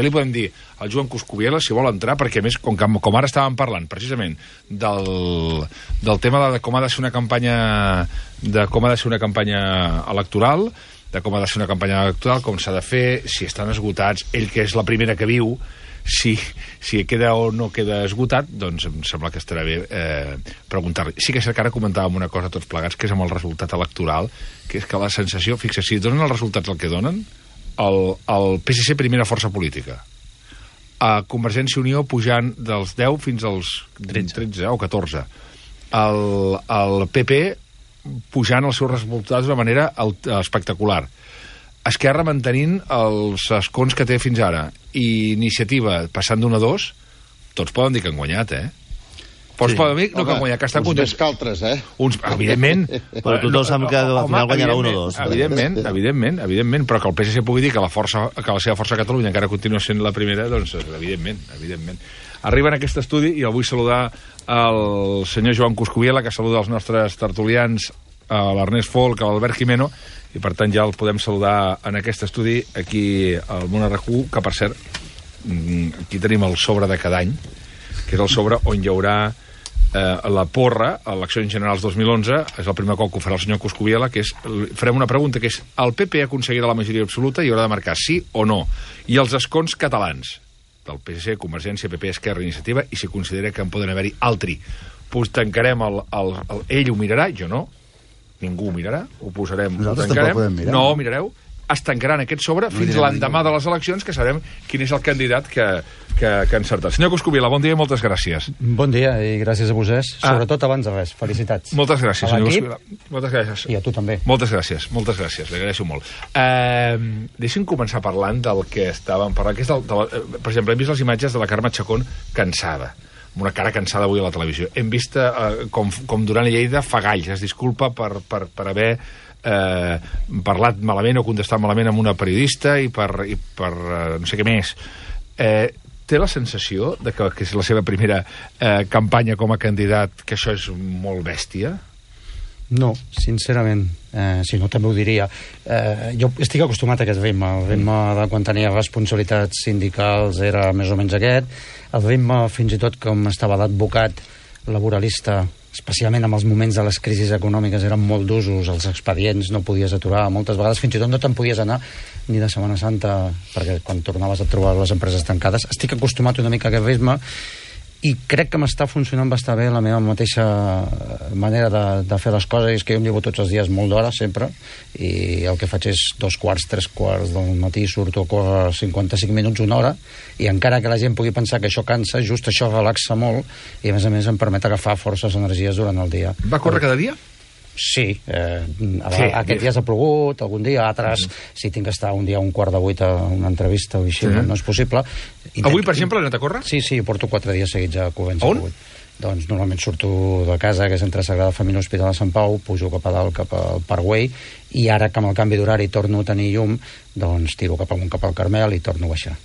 Què li podem dir al Joan Coscubiela, si vol entrar, perquè a més, com ara estàvem parlant precisament del tema de com ha de ser una campanya electoral, com s'ha de fer, si estan esgotats, ell que és la primera que viu, si queda o no queda esgotat, doncs em sembla que estarà bé preguntar-li. Sí que és cert que ara comentàvem una cosa tots plegats, que és amb el resultat electoral, que és que la sensació, fixa, si donen els resultats el que donen, el PSC primera força política, a Convergència i Unió pujant dels 10 fins als 13 o 14, el PP pujant els seus resultats d'una manera espectacular, Esquerra mantenint els escons que té fins ara, i Iniciativa passant d'1 a 2, tots poden dir que han guanyat, Pots poden dir que han guanyat, que estan contents. Uns més que altres, Evidentment. Però tothom sap que al final guanyarà 1 o 2. Evidentment, però que el PSC pugui dir que la seva força a Catalunya encara continua sent la primera, doncs evidentment. Arriba en aquest estudi i el vull saludar al senyor Joan Coscubiela, que saluda els nostres tertulians, a l'Ernest Folk, a l'Albert Jimeno, i per tant ja el podem saludar en aquest estudi aquí al Món RQ, que per cert aquí tenim el sobre de cada any, que és el sobre on hi haurà la porra a eleccions generals 2011. És el primer cop que ho farà el senyor Coscubiela, que és, farem una pregunta que és: el PP aconseguirà la majoria absoluta i haurà de marcar sí o no, i els escons catalans del PSC, Convergència, PP, Esquerra, Iniciativa, i si considera que en poden haver-hi altri. Pues tancarem ell ho mirarà, jo no, ningú ho mirarà, ho posarem, ho tancarem. No, mirareu, es tancaran aquest sobre fins l'endemà de les eleccions, que sabrem quin és el candidat que ha encertat. Senyor Coscubiela, bon dia i moltes gràcies. Bon dia i gràcies a vostès. Sobretot abans de res, felicitats. Moltes gràcies, senyor Coscubiela. Moltes gràcies. I a tu també. Moltes gràcies, li agraeixo molt. Deixi'm començar parlant del que estàvem parlant, que és per exemple, hem vist les imatges de la Carme Chacón cansada, amb una cara cansada avui a la televisió. Hem vist com Duran i Lleida fa galls, es disculpa per haver parlat malament o contestat malament amb una periodista i per no sé què més. Té la sensació de que és la seva primera campanya com a candidat, que això és molt bèstia? No, sincerament. Si no, també ho diria. Jo estic acostumat a aquest ritme. El ritme de quan tenia responsabilitats sindicals era més o menys aquest. El ritme, fins i tot, com estava d'advocat laboralista, especialment en els moments de les crisis econòmiques, eren molt d'usos, els expedients no podies aturar, moltes vegades fins i tot no te'n podies anar ni de Setmana Santa, perquè quan tornaves a trobar les empreses tancades. Estic acostumat una mica a aquest ritme i crec que m'està funcionant bastant bé la meva mateixa manera de fer les coses. És que jo em llevo tots els dies molt d'hora, sempre, i el que faig és 2:15, 3:15 del matí, surto a córrer 55 minuts, una hora, i encara que la gent pugui pensar que això cansa, just això relaxa molt, i a més em permet agafar forces, energies durant el dia. Va córrer cada dia? Sí, aquest dia s'ha plogut, algun dia, altres, si tinc que estar un dia a 7:15 a una entrevista o així, no és possible. Avui, per exemple, has anat a córrer? Sí, porto 4 dies seguits a Covens. On? Doncs normalment surto de casa, que és entre Sagrada Família i l'Hospital de Sant Pau, pujo cap a dalt, cap al Parkway, i ara que amb el canvi d'horari torno a tenir llum, doncs tiro cap amunt, cap al Carmel, i torno a baixar.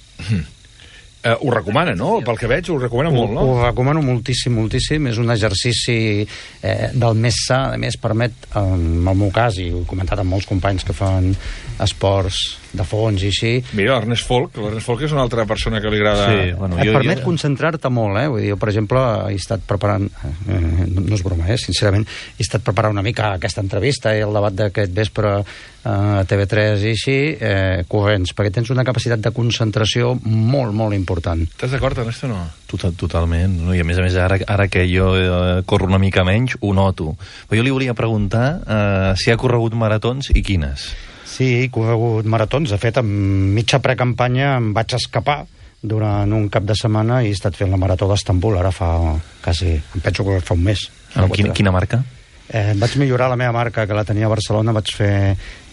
Ho recomana, no? Pel que veig, ho recomana molt, no? Ho recomano moltíssim. És un exercici del més sa. A més, permet, en el meu cas, i ho he comentat amb molts companys que fan esports de fons i així... Mira, l'Ernest Folk és una altra persona que li agrada... Sí, bueno, et permet concentrar-te molt, Vull dir, jo, per exemple, he estat preparant... no és broma, sincerament, he estat preparant una mica aquesta entrevista i el debat d'aquest vespre a TV3 i així, corrents, perquè tens una capacitat de concentració molt, molt important. Estàs d'acord, Ernest, o no? Totalment. No? I a més, ara que jo corro una mica menys, ho noto. Però jo li volia preguntar si ha corregut maratons i quines. Sí, he corregut maratons. De fet, en mitja precampanya em vaig escapar durant un cap de setmana i he estat fent la marató d'Estambul, ara fa quasi, em penso que fa un mes. Quina marca? Vaig millorar la meva marca, que la tenia a Barcelona, vaig fer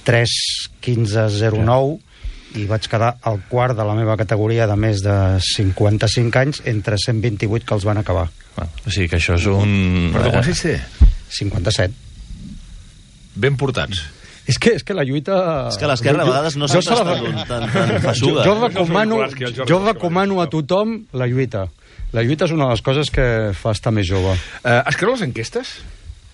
3:15:09 i vaig quedar al quart de la meva categoria de més de 55 anys entre 128 que els van acabar. O sigui que això és un... Però quants anys té? 57. Ben portats. És que la lluita... És que l'esquerra a vegades no sempre està tan feixuga. Jo recomano a tothom la lluita. La lluita és una de les coses que fa estar més jove. Es creu les enquestes?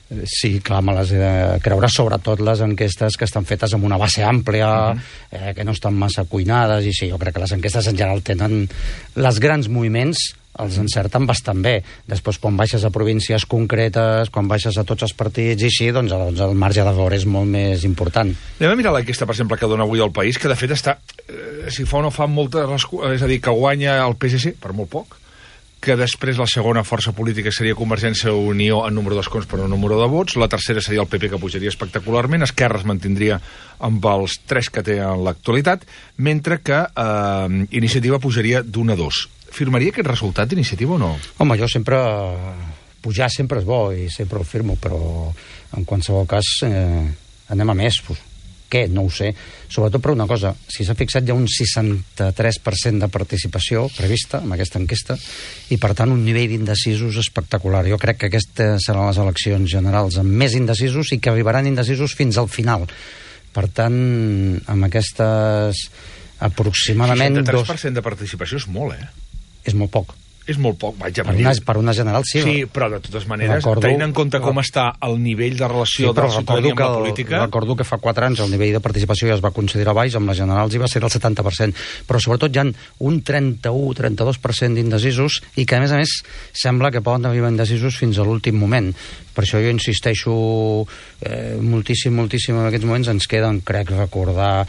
Sí, clar, me les he de creure, sobretot les enquestes que estan fetes amb una base àmplia, que no estan massa cuinades, i sí, jo crec que les enquestes en general tenen els grans moviments, els encerten bastant bé. Després, quan baixes a províncies concretes, quan baixes a tots els partits i així, doncs el marge d'error és molt més important. Anem a mirar l'enquesta, per exemple, que dona avui el País, que de fet està, si fa o no fa moltes, és a dir, que guanya el PSC, per molt poc, que després la segona força política seria Convergència i Unió en número d'escons per un número de vots, la tercera seria el PP, que pujaria espectacularment, Esquerra es mantindria amb els 3 que té en l'actualitat, mentre que Iniciativa pujaria d'1 a 2. Firmaria aquest resultat d'Iniciativa o no? Home, jo sempre... Pujar sempre és bo i sempre ho firmo, però en qualsevol cas anem a més, què? No ho sé. Sobretot per una cosa, si s'ha fixat hi ha un 63% de participació prevista en aquesta enquesta i per tant un nivell d'indecisos espectacular. Jo crec que aquestes seran les eleccions generals amb més indecisos i que arribaran indecisos fins al final. Per tant, amb aquestes aproximadament... 63% de participació és molt, És molt poc. És molt poc, vaig a dir. Per una general, sí. Sí, però de totes maneres, tenint en compte com està el nivell de relació de la ciutadania amb la política... Recordo que fa 4 anys el nivell de participació ja es va considerar baix, amb les generals hi va ser del 70%, però sobretot hi ha un 31-32% d'indecisos i que, a més, sembla que poden arribar indecisos fins a l'últim moment. Per això jo insisteixo moltíssim en aquests moments. Ens queden, crec recordar,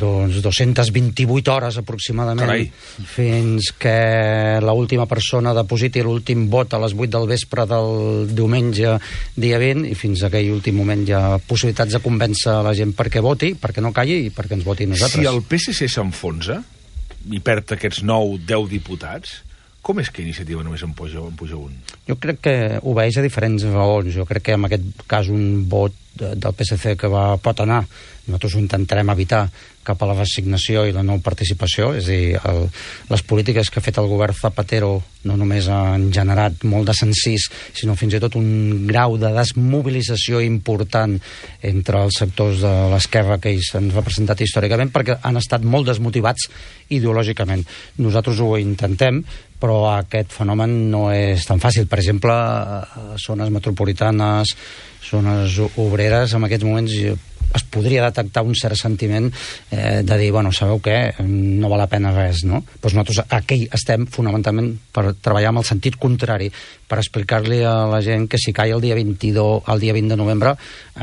228 hores aproximadament fins que l'última persona depositi l'últim vot a les 8 del vespre del diumenge dia 20 i fins a aquell últim moment hi ha possibilitats de convèncer la gent perquè voti, perquè no calli i perquè ens voti nosaltres. Si el PSC s'enfonsa i perd aquests 9-10 diputats, com és que Iniciativa només en puja un? Jo crec que obeeix a diferents raons. Jo crec que en aquest cas un vot del PSC que pot anar, nosaltres ho intentarem evitar, cap a la resignació i la no participació, és a dir, les polítiques que ha fet el govern Zapatero no només han generat molt de censís, sinó fins i tot un grau de desmobilització important entre els sectors de l'esquerra que ells han representat històricament, perquè han estat molt desmotivats ideològicament. Nosaltres ho intentem, però aquest fenomen no és tan fàcil. Per exemple, a zones metropolitanes, zones obreres, en aquests moments es podria detectar un cert sentiment de dir, bueno, sabeu què? No val la pena res, no? Doncs nosaltres aquí estem fonamentalment per treballar amb el sentit contrari, per explicar-li a la gent que si calla el dia 20 de novembre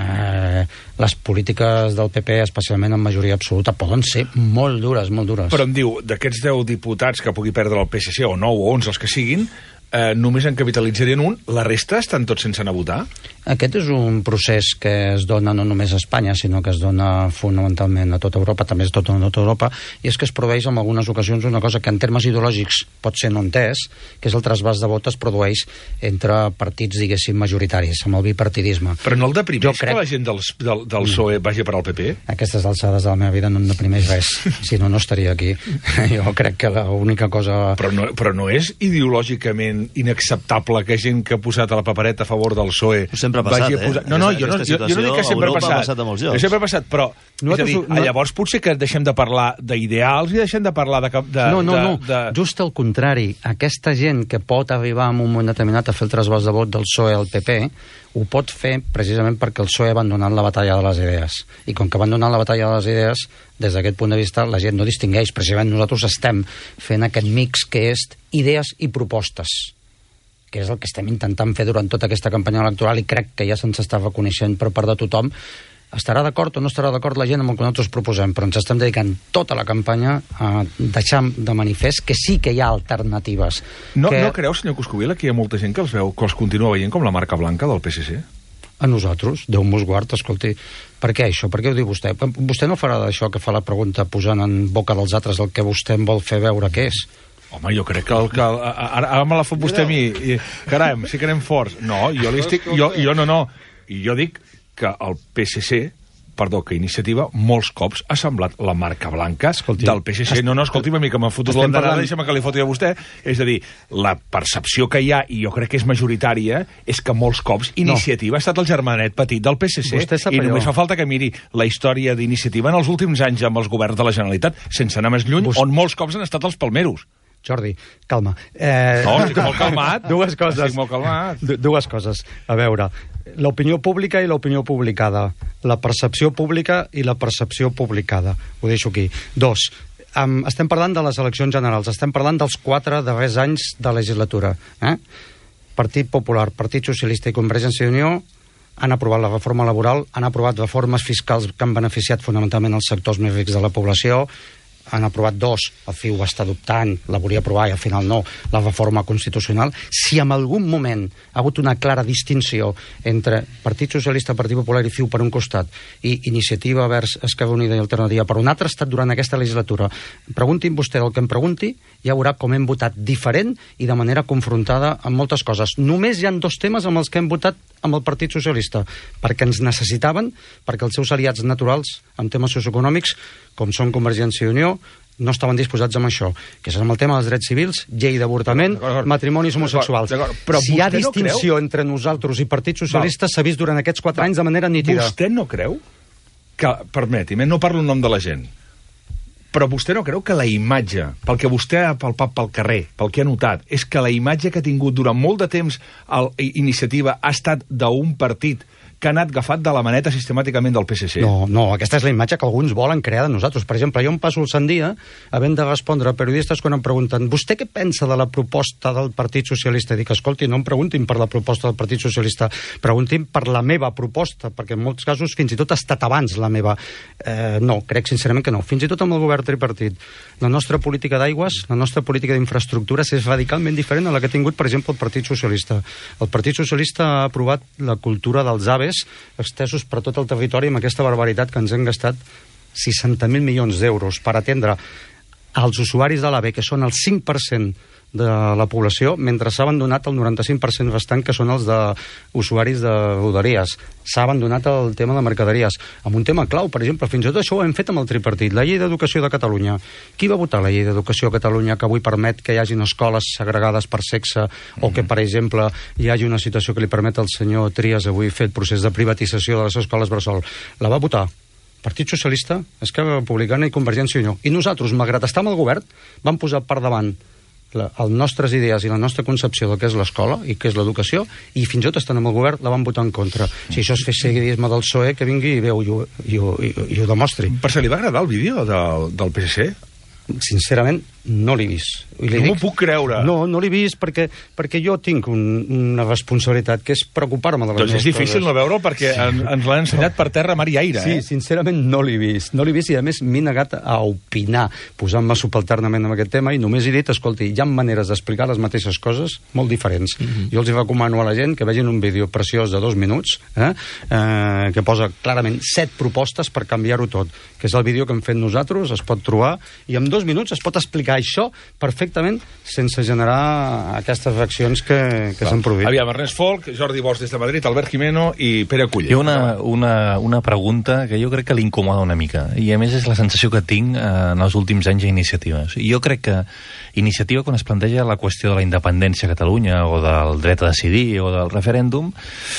les polítiques del PP, especialment en majoria absoluta, poden ser molt dures, molt dures. Però em diu, d'aquests 10 diputats que pugui perdre el PSC, o 9 o 11, els que siguin, només en capitalitzarien un, la resta estan tots sense anar a votar? Aquest és un procés que es dona no només a Espanya, sinó que es dona fonamentalment a tota Europa, també és tot a tota Europa, i és que es produeix en algunes ocasions una cosa que en termes ideològics pot ser no entès, que és el trasbàs de vot es produeix entre partits, diguéssim, majoritaris, amb el bipartidisme. Però no el deprimeix que la gent del PSOE vagi per al PP? A aquestes alçades de la meva vida no em deprimeix res, si no, no estaria aquí. Jo crec que l'única cosa... Però no és ideològicament inacceptable que gent que ha posat a la papereta a favor del PSOE sempre ha passat, No, jo no dic que sempre ha passat. Sempre ha passat, però és a dir, llavors potser que deixem de parlar d'ideals i deixem de parlar de... No, just al contrari. Aquesta gent que pot arribar en un moment determinat a fer el trasbàs de vot del PSOE al PP ho pot fer precisament perquè el PSOE ha abandonat la batalla de les idees. I com que ha abandonat la batalla de les idees, des d'aquest punt de vista la gent no distingeix. Precisament nosaltres estem fent aquest mix que és idees i propostes, que és el que estem intentant fer durant tota aquesta campanya electoral, i crec que ja se'ns està reconeixent per part de tothom. Estarà d'acord o no estarà d'acord la gent amb el que nosaltres proposem, però ens estem dedicant tota la campanya a deixar de manifest que sí que hi ha alternatives. No creu, senyor Coscubiela, que hi ha molta gent que els continua veient com la marca blanca del PSC? A nosaltres, Déu mos guard, escolti, per què això? Per què ho diu vostè? Vostè no farà d'això que fa la pregunta posant en boca dels altres el que vostè em vol fer veure que és? Home, jo crec que ara me la fot vostè a mi. Caram, sí que anem forts. No, jo li estic... No. I jo dic que el PSC, que Iniciativa, molts cops ha semblat la marca blanca del PSC. No, escolti'm, a mi que m'ha fotut l'endarada, deixa'm que li foti a vostè. És a dir, la percepció que hi ha, i jo crec que és majoritària, és que molts cops Iniciativa ha estat el germanet petit del PSC. I només fa falta que miri la història d'Iniciativa en els últims anys amb els governs de la Generalitat, sense anar més lluny, on molts cops han estat els palmeros. Jordi, calma. No, estic molt calmat. Dues coses. Estic molt calmat. Dues coses. A veure, l'opinió pública i l'opinió publicada. La percepció pública i la percepció publicada. Ho deixo aquí. Dos, estem parlant de les eleccions generals, estem parlant dels 4 darrers anys de legislatura. Partit Popular, Partit Socialista i Convergència i Unió han aprovat la reforma laboral, han aprovat reformes fiscals que han beneficiat fonamentalment els sectors més rics de la població, han aprovat 2, el CiU ho està adoptant, la volia aprovar i al final no, la reforma constitucional. Si en algun moment ha hagut una clara distinció entre Partit Socialista, Partit Popular i CiU per un costat i Iniciativa Verds, Esquerra Unida i Alternativa per un altre, ha estat durant aquesta legislatura. Preguntin vostè el que em pregunti, ja veurà com hem votat diferent i de manera confrontada amb moltes coses. Només hi ha 2 temes amb els que hem votat amb el Partit Socialista, perquè ens necessitaven, perquè els seus aliats naturals en temes socioeconòmics, com són Convergència i Unió, no estaven disposats amb això, que és amb el tema dels drets civils, llei d'avortament, matrimonis homosexuals. Però si hi ha distinció entre nosaltres i Partit Socialista, s'ha vist durant aquests 4 anys de manera nítida. Vostè no creu que, permeti'm, no parlo en nom de la gent, però vostè no creu que la imatge, pel que vostè ha palpat pel carrer, pel que ha notat, és que la imatge que ha tingut durant molt de temps Iniciativa ha estat d'un partit que ha anat agafat de la maneta sistemàticament del PSC? No, aquesta és la imatge que alguns volen crear de nosaltres. Per exemple, jo em passo el sant dia havent de respondre a periodistes quan em pregunten vostè què pensa de la proposta del Partit Socialista? I dic, escolti, no em preguntin per la proposta del Partit Socialista, preguntin per la meva proposta, perquè en molts casos fins i tot ha estat abans la meva. No, crec sincerament que no. Fins i tot amb el govern tripartit. La nostra política d'aigües, la nostra política d'infraestructures és radicalment diferent a la que ha tingut, per exemple, el Partit Socialista. El Partit Socialista ha aprovat la cultura dels AVE extesos per tot el territori amb aquesta barbaritat que ens hem gastat 60.000 milions d'euros per atendre als usuaris de l'AVE, que són el 5% de la població, mentre s'ha abandonat el 95% restant, que són els usuaris de Rodalies. S'ha abandonat el tema de mercaderies. Amb un tema clau, per exemple, fins i tot això ho hem fet amb el tripartit, la llei d'educació de Catalunya. Qui va votar la llei d'educació a Catalunya que avui permet que hi hagin escoles segregades per sexe o que, per exemple, hi hagi una situació que li permet al senyor Trias avui fer el procés de privatització de les escoles bressol? La va votar Partit Socialista, Esquerra Republicana i Convergència i Unió. I nosaltres, malgrat estar amb el govern, vam posar per davant les nostres idees i la nostra concepció del que és l'escola i que és l'educació, i fins i tot estant amb el govern la van votar en contra. Si això és fer seguidisme del PSOE, que vingui i ho demostri. Per se li va agradar el vídeo del PSC? Sincerament, no l'he vist. No m'ho puc creure. No l'he vist perquè jo tinc una responsabilitat, que és preocupar-me de les meves coses. Doncs és difícil no veure'l perquè ens l'han ensenyat per terra, mar i aire. Sí, sincerament no l'he vist. No l'he vist i a més m'he negat a opinar, posant-me subalternament en aquest tema, i només he dit, escolti, hi ha maneres d'explicar les mateixes coses molt diferents. Jo els recomano a la gent que vegin un vídeo preciós de 2 minuts, que posa clarament 7 propostes per canviar-ho tot, que és el vídeo que hem fet nosaltres, es pot trobar, i en 2 minuts es pot explicar això perfectament sense generar aquestes reaccions que s'han produït. Aviam, Ernest Folk, Jordi Bosch des de Madrid, Albert Jimeno i Pere Culler. Hi ha una pregunta que jo crec que l'incomoda una mica, i a més és la sensació que tinc en els últims anys a Iniciativa. Jo crec que Iniciativa, quan es planteja la qüestió de la independència a Catalunya o del dret a decidir o del referèndum,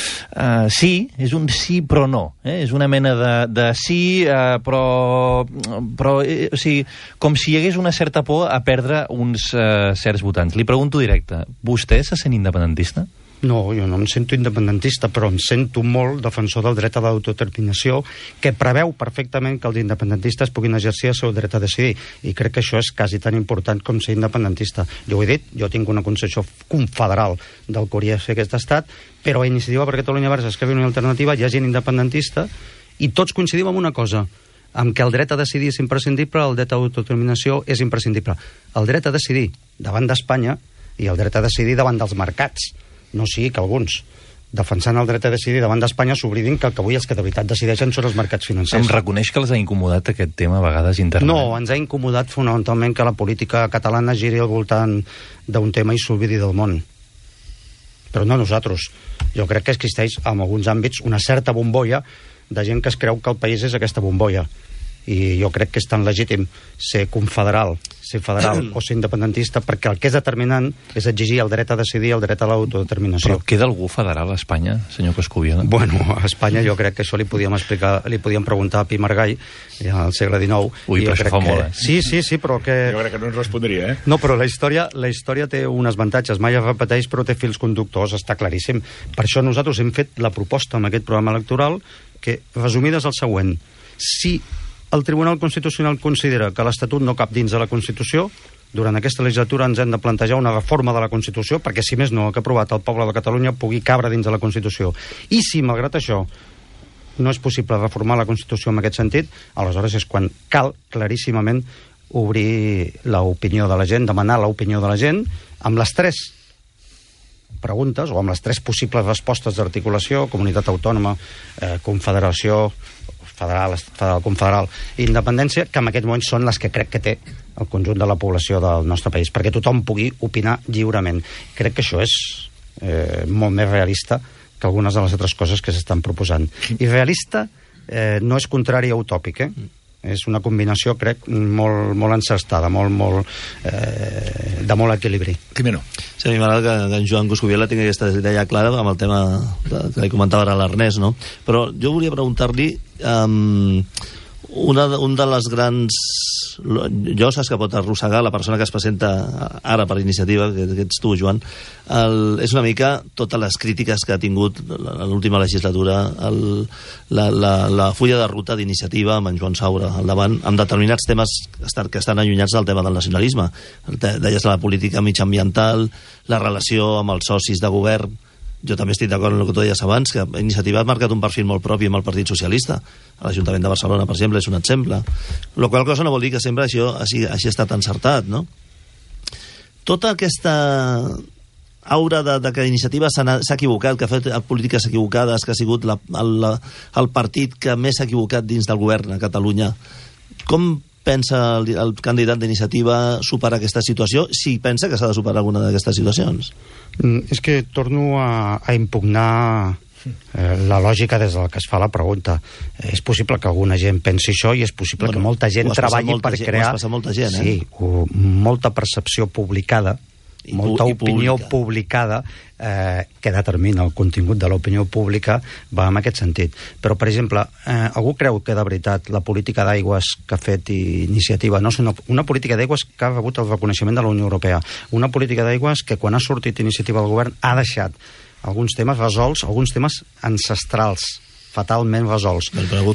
sí, és un sí però no. És una mena de sí, però o sigui, com si hi hagués una certa por a perdre uns certs votants. Li pregunto directe, vostè se sent independentista? No, jo no em sento independentista, però em sento molt defensor del dret a l'autodeterminació, que preveu perfectament que els independentistes puguin exercir el seu dret a decidir, i crec que això és quasi tan important com ser independentista. Jo ho he dit, jo tinc una concepció confederal del que hauria de ser aquest estat, però a Iniciativa per Catalunya Verds, Esquerra Unida i Alternativa hi ha gent independentista i tots coincidim en una cosa, amb que el dret a decidir és imprescindible, el dret a l'autodeterminació és imprescindible. El dret a decidir davant d'Espanya i el dret a decidir davant dels mercats. No sigui que alguns, defensant el dret a decidir davant d'Espanya, s'oblidin que avui els que de veritat decideixen són els mercats financers. Em reconeix que els ha incomodat aquest tema a vegades internament? No, ens ha incomodat fonamentalment que la política catalana giri al voltant d'un tema i s'oblidi del món. Però no nosaltres. Jo crec que existeix en alguns àmbits una certa bombolla de gent que es creu que el país és aquesta bombolla. i jo crec que és tan legítim ser confederal, ser federal o ser independentista, perquè el que és determinant és exigir el dret a decidir, el dret a l'autodeterminació. Però queda algú federal a Espanya, senyor Coscubiela? Bueno, a Espanya jo crec que això li podíem explicar, li podíem preguntar a Pi Margall, ja al segle XIX. Ui, però això fa molt, Sí, però que... Jo crec que no ens respondria, No, però la història té uns avantatges, mai es repeteix, però té fils conductors, està claríssim. Per això nosaltres hem fet la proposta amb aquest programa electoral, que, resumida, és el següent. Si el Tribunal Constitucional considera que l'Estatut no cap dins de la Constitució, durant aquesta legislatura ens hem de plantejar una reforma de la Constitució, perquè, si més no, el que ha aprovat el poble de Catalunya pugui cabre dins de la Constitució. I si, malgrat això, no és possible reformar la Constitució en aquest sentit, aleshores és quan cal claríssimament obrir l'opinió de la gent, demanar l'opinió de la gent, amb les 3 preguntes, o amb les 3 possibles respostes d'articulació: comunitat autònoma, confederació, federal, confederal i independència, que en aquest moment són les que crec que té el conjunt de la població del nostre país, perquè tothom pugui opinar lliurement. Crec que això és molt més realista que algunes de les altres coses que s'estan proposant. I realista no és contrari a utòpic, és una combinació, crec, molt encertada, de molt equilibri. Quimeno. Sí, a mi m'agrada que en Joan Coscubiela tingui aquesta idea clara amb el tema que li comentava ara l'Ernest, no? Però jo volia preguntar-li un de les grans lloses que pot arrossegar la persona que es presenta ara per iniciativa, que ets tu, Joan, és una mica totes les crítiques que ha tingut en l'última legislatura la fulla de ruta d'iniciativa amb en Joan Saura al davant, amb determinats temes que estan allunyats del tema del nacionalisme. Deies la política mitjaambiental, la relació amb els socis de govern. Jo també estic d'acord amb el que tu deies abans, que Iniciativa ha marcat un perfil molt propi amb el Partit Socialista. A l'Ajuntament de Barcelona, per exemple, és un exemple. La qual cosa no vol dir que sempre això hagi estat encertat, no? Tota aquesta aura de que Iniciativa s'ha equivocat, que ha fet polítiques equivocades, que ha sigut el partit que més s'ha equivocat dins del govern a Catalunya. Com pensa el candidat d'Iniciativa superar aquesta situació, si pensa que s'ha de superar alguna d'aquestes situacions? És que torno a impugnar la lògica des del que es fa la pregunta. És possible que alguna gent pensi això i és possible que molta gent treballi per crear... molta gent, sí, molta percepció publicada, molta opinió publicada que determina el contingut de l'opinió pública, va en aquest sentit. Però, per exemple, algú creu que de veritat la política d'aigües que ha fet Iniciativa no és una política d'aigües que ha rebut el reconeixement de la Unió Europea, una política d'aigües que quan ha sortit Iniciativa al govern ha deixat alguns temes resolts, alguns temes ancestrals, fatalment resolts.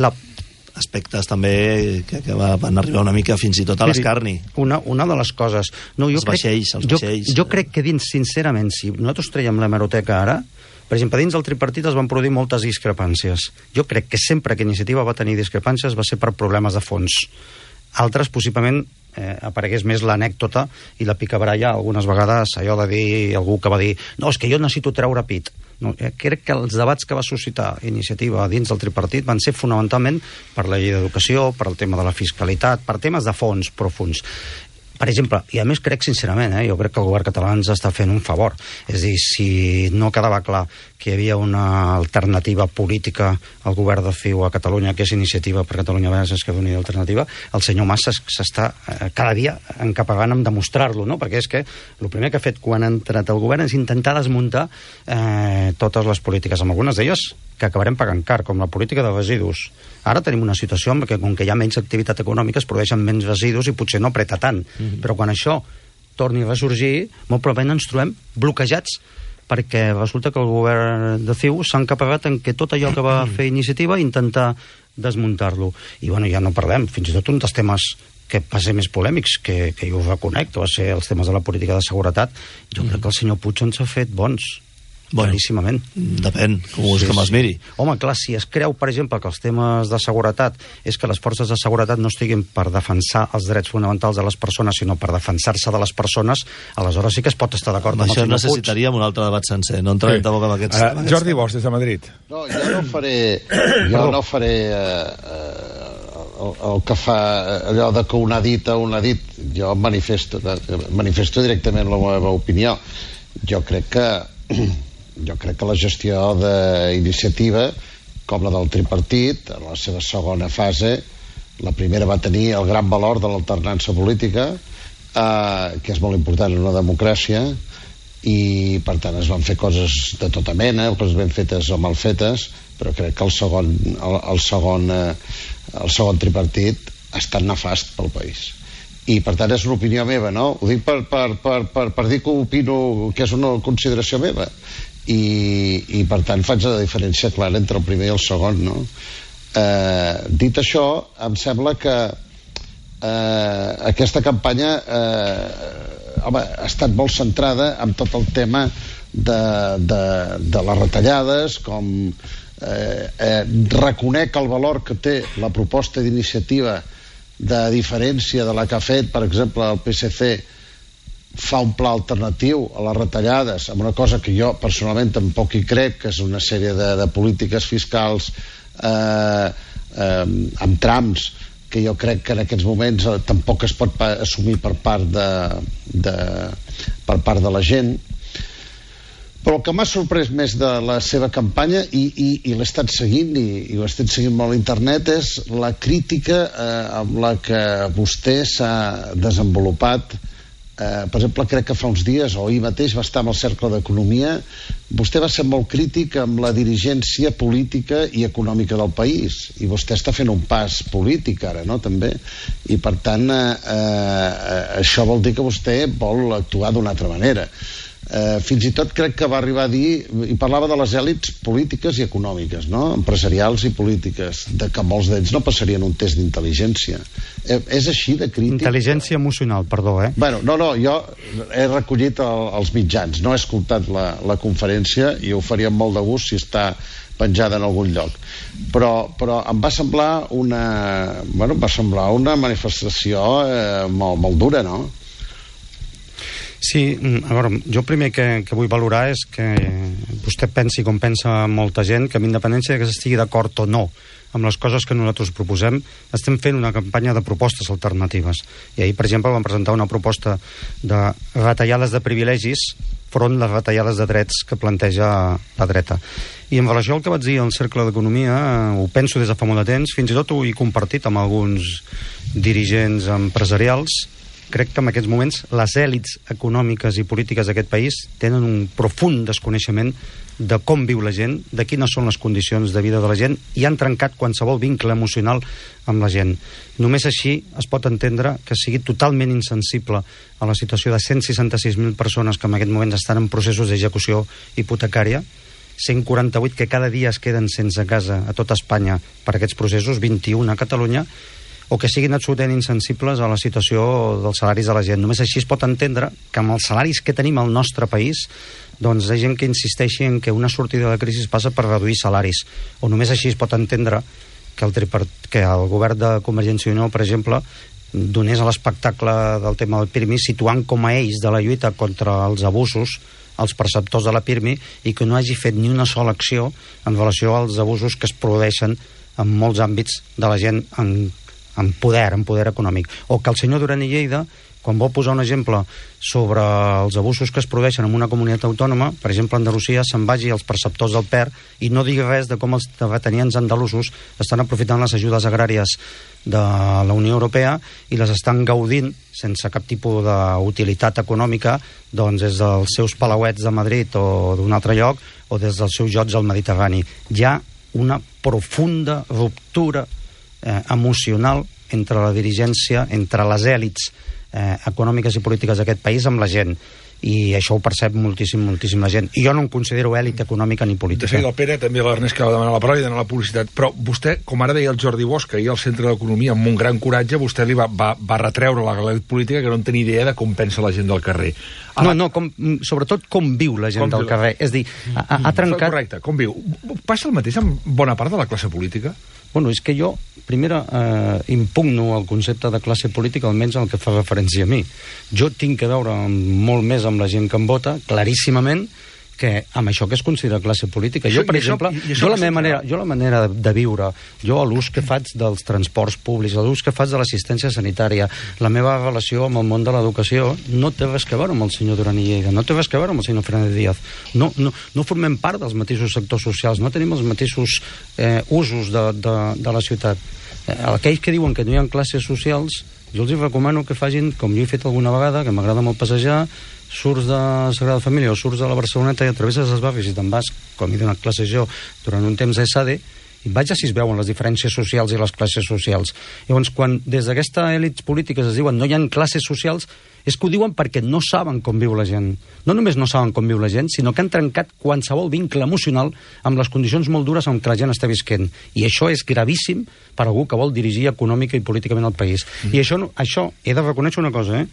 Aspectes també que van arribar una mica fins i tot a l'escarni. Una de les coses... Els vaixells. Jo crec que dins, sincerament, si nosaltres traiem l'hemeroteca ara, per exemple, dins del tripartit es van produir moltes discrepàncies. Jo crec que sempre que Iniciativa va tenir discrepàncies va ser per problemes de fons. Altres, possiblement, aparegués més l'anècdota i la picabaralla, algunes vegades, allò de dir, algú que va dir, no, és que jo necessito treure pit. No, crec que els debats que va suscitar Iniciativa dins del tripartit van ser fonamentalment per la llei d'educació, per el tema de la fiscalitat, per temes de fons profuns. Per exemple, i a més crec sincerament, jo crec que el govern català ens està fent un favor. És a dir, si no quedava clar que hi havia una alternativa política al govern de CiU a Catalunya, que és Iniciativa per Catalunya Verds Esquerra Unida i Alternativa, el senyor Mas s'està cada dia encapagant en demostrar-lo, no? Perquè és que el primer que ha fet quan ha entrat al govern és intentar desmuntar totes les polítiques, amb algunes d'elles que acabarem pagant car, com la política de residus. Ara tenim una situació en què, com que hi ha menys activitat econòmica, es produeixen menys residus i potser no apreta tant. Però quan això torni a ressorgir, molt probablement ens trobem bloquejats, perquè resulta que el govern de CiU s'ha encapagat en que tot allò que va fer Iniciativa intentar desmuntar-lo. I bueno, ja no parlem, fins i tot un dels temes que va ser més polèmics, que jo ho reconec, que va ser els temes de la política de seguretat. Jo crec que el senyor Puig ens ha fet bons. Claríssimament. Depèn, com es miri. Home, clar, si es creu, per exemple, que els temes de seguretat és que les forces de seguretat no estiguin per defensar els drets fonamentals de les persones, sinó per defensar-se de les persones, aleshores sí que es pot estar d'acord amb el senyor Puig. Això necessitaríem un altre debat sencer, no entrarem tampoc amb aquests... Jordi Bosch, des de Madrid. No, jo no faré el que fa allò de que un ha dit, jo manifesto directament la meva opinió. Jo crec que la gestió d'Iniciativa, com la del tripartit, en la seva segona fase, La primera va tenir el gran valor de l'alternança política, que és molt important en una democràcia, i per tant es van fer coses de tota mena, coses ben fetes o mal fetes, però crec que el segon tripartit ha estat nefast pel país. I per tant és una opinió meva, no? Ho dic per dir que opino, que és una consideració meva, i per tant faig la diferència clara entre el primer i el segon, no? Dit això, em sembla que aquesta campanya ha estat molt centrada en tot el tema de les retallades, com reconec el valor que té la proposta d'iniciativa, de diferència de la que ha fet, per exemple, el PSC, fa un pla alternatiu a les retallades, amb una cosa que jo personalment tampoc hi crec, que és una sèrie de polítiques fiscals amb trams, que jo crec que en aquests moments tampoc es pot assumir per part de la gent. Però el que m'ha sorprès més de la seva campanya, i l'he estat seguint, i ho estic seguint molt a internet, és la crítica amb la que vostè s'ha desenvolupat. Per exemple, crec que fa uns dies o ahir mateix va estar amb el Cercle d'Economia. Vostè va ser molt crític amb la dirigència política i econòmica del país, i vostè està fent un pas polític ara, no?, també, i per tant això vol dir que vostè vol actuar d'una altra manera. Fins i tot crec que va arribar a dir, i parlava de les èlits polítiques i econòmiques, no?, empresarials i polítiques, de que molts d'ells no passarien un test d'intel·ligència. És així de crític? Intel·ligència emocional, perdó, Bueno, no, jo he recollit els mitjans, no he escoltat la conferència, i ho faria amb molt de gust si està penjada en algun lloc, però em va semblar una manifestació molt dura, no? Sí, a veure, jo primer que vull valorar és que vostè pensi com pensa molta gent, que amb independència que s'estigui d'acord o no amb les coses que nosaltres proposem, estem fent una campanya de propostes alternatives. I ahir, per exemple, vam presentar una proposta de retallades de privilegis front les retallades de drets que planteja la dreta. I en relació al que vaig dir al Cercle d'Economia, ho penso des de fa molt de temps, fins i tot ho he compartit amb alguns dirigents empresarials. Crec que en aquests moments les èlits econòmiques i polítiques d'aquest país tenen un profund desconeixement de com viu la gent, de quines són les condicions de vida de la gent, i han trencat qualsevol vincle emocional amb la gent. Només així es pot entendre que sigui totalment insensible a la situació de 166.000 persones que en aquest moment estan en processos d'execució hipotecària, 148 que cada dia es queden sense casa a tota Espanya per aquests processos, 21 a Catalunya, o que siguin absolutament insensibles a la situació dels salaris de la gent. Només així es pot entendre que amb els salaris que tenim al nostre país, doncs hi ha gent que insisteixi en que una sortida de la crisi passa per reduir salaris, o només així es pot entendre que el govern de Convergència i Unió, per exemple, donés a l'espectacle del tema del PIRMI situant com a eix de la lluita contra els abusos als perceptors de la PIRMI, i que no hagi fet ni una sola acció en relació als abusos que es produeixen en molts àmbits de la gent en poder econòmic. O que el senyor Duran i Lleida, quan vol posar un exemple sobre els abusos que es produeixen en una comunitat autònoma, per exemple Andalusia, se'n vagi als perceptors del PER i no digui res de com els terratenients andalusos estan aprofitant les ajudes agràries de la Unió Europea i les estan gaudint sense cap tipus d'utilitat econòmica, doncs des dels seus palauets de Madrid o d'un altre lloc, o des dels seus jocs al Mediterrani. Hi ha una profunda ruptura emocional entre la dirigència, entre les èlits econòmiques i polítiques d'aquest país amb la gent, i això ho percep moltíssim la gent, i jo no em considero èlit econòmica ni política. De seguida el Pere, també l'Ernest, que va demanar la paraula i demanar la publicitat, però vostè, com ara deia el Jordi Bosch, ahir al Centre d'Economia, amb un gran coratge, vostè li va retreure a l'elit política que no en tenia idea de com pensa la gent del carrer. Sobretot com viu la gent del carrer, és dir, ha trencat... Correcte, com viu. Passa el mateix amb bona part de la classe política? Bueno, és que jo, primera, impugno el concepte de classe política, almenys el que fa referència a mi. Jo tinc que veure molt més amb la gent que em vota, claríssimament, que amb això que es considera classe política. Jo, per exemple, la manera de viure, jo l'ús que faig dels transports públics, l'ús que faig de l'assistència sanitària, la meva relació amb el món de l'educació, no té res que veure amb el senyor Duran i Lleida, no té res que veure amb el senyor Fernández Díaz. No formem part dels mateixos sectors socials, no tenim els mateixos usos de la ciutat. Aquells que diuen que no hi ha classes socials, jo els recomano que facin, com jo he fet alguna vegada, que m'agrada molt passejar, surts de Sagrada Família o surts de la Barceloneta i travesses els barris i te'n vas, com he donat classes jo, durant un temps a ESADE, i vaig a si es veuen les diferències socials i les classes socials. Llavors, quan des d'aquestes èlits polítiques es diuen no hi ha classes socials, és que ho diuen perquè no saben com viu la gent. No només no saben com viu la gent, sinó que han trencat qualsevol vincle emocional amb les condicions molt dures amb què la gent està visquent. I això és gravíssim per algú que vol dirigir econòmica i políticament el país. I això he de reconèixer una cosa,